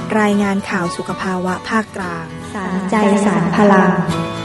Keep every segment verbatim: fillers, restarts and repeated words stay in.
รายงานข่าวสุขภาวะภาคกลางสารใจสารพลัง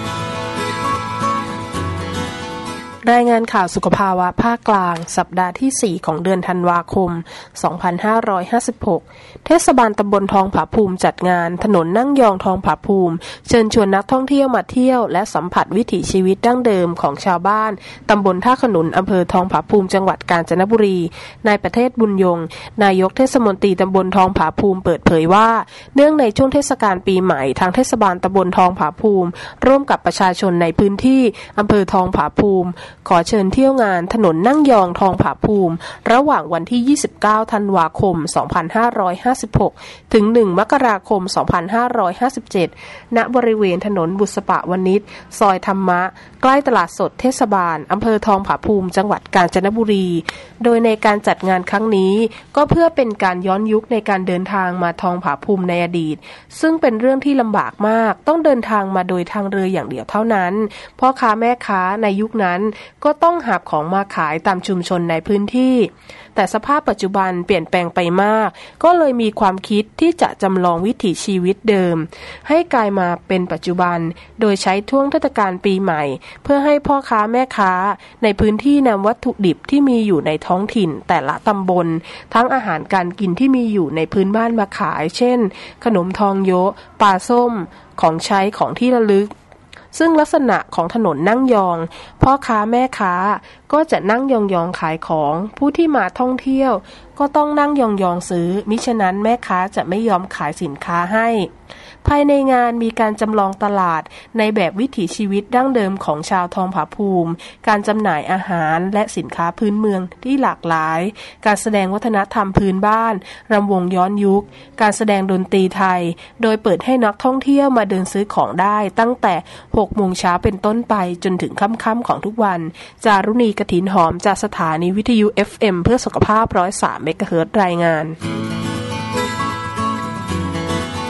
รายงานข่าวสุขภาวะภาคกลางสัปดาห์ที่สี่ของเดือนธันวาคมสองพันห้าร้อยห้าสิบหกเทศบาลตำบลทองผาภูมิจัดงานถนนนั่งยองทองผาภูมิเชิญชวนนักท่องเที่ยวมาเที่ยวและสัมผัสวิถีชีวิตดั้งเดิมของชาวบ้านตำบลท่าขนุนอำเภอทองผาภูมิจังหวัดกาญจนบุรีนายประเทศบุญยงนายกเทศมนตรีตำบลทองผาภูมิเปิดเผยว่าเนื่องในช่วงเทศกาลปีใหม่ทางเทศบาลตำบลทองผาภูมิร่วมกับประชาชนในพื้นที่อำเภอทองผาภูมิขอเชิญเที่ยวงานถนนนั่งยองทองผาภูมิระหว่างวันที่ยี่สิบเก้าธันวาคมสองพันห้าร้อยห้าสิบหกถึงหนึ่งมกราคมสองพันห้าร้อยห้าสิบเจ็ดณบริเวณถนนบุษปะวณิชซอยธรรมะใกล้ตลาดสดเทศบาลอำเภอทองผาภูมิจังหวัดกาญจนบุรีโดยในการจัดงานครั้งนี้ก็เพื่อเป็นการย้อนยุคในการเดินทางมาทองผาภูมิในอดีตซึ่งเป็นเรื่องที่ลำบากมากต้องเดินทางมาโดยทางเรืออย่างเดียวเท่านั้นพ่อค้าแม่ค้าในยุคนั้นก็ต้องหาของมาขายตามชุมชนในพื้นที่แต่สภาพปัจจุบันเปลี่ยนแปลงไปมากก็เลยมีความคิดที่จะจำลองวิถีชีวิตเดิมให้กลายมาเป็นปัจจุบันโดยใช้ช่วงเทศกาลปีใหม่เพื่อให้พ่อค้าแม่ค้าในพื้นที่นำวัตถุดิบที่มีอยู่ในท้องถิ่นแต่ละตำบลทั้งอาหารการกินที่มีอยู่ในพื้นบ้านมาขายเช่นขนมทองโยะปลาส้มของใช้ของที่ระลึกซึ่งลักษณะของถนนนั่งยองพ่อค้าแม่ค้าก็จะนั่งยองๆขายของผู้ที่มาท่องเที่ยวก็ต้องนั่งยองๆซื้อมิฉะนั้นแม่ค้าจะไม่ยอมขายสินค้าให้ภายในงานมีการจำลองตลาดในแบบวิถีชีวิตดั้งเดิมของชาวทองผาภูมิการจำหน่ายอาหารและสินค้าพื้นเมืองที่หลากหลายการแสดงวัฒนธรรมพื้นบ้านรำวงย้อนยุคการแสดงดนตรีไทยโดยเปิดให้นักท่องเที่ยวมาเดินซื้อของได้ตั้งแต่หกโมงเช้าเป็นต้นไปจนถึงค่ำๆของทุกวันจารุณีกฐินหอมจากสถานีวิทยุ เอฟ เอ็ม เพื่อสุขภาพหนึ่งร้อยสามเมกะเฮิรตซ์รายงาน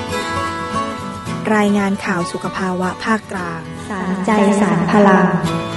รายงานข่าวสุขภาวะภาคกลางสารใจสารพลัง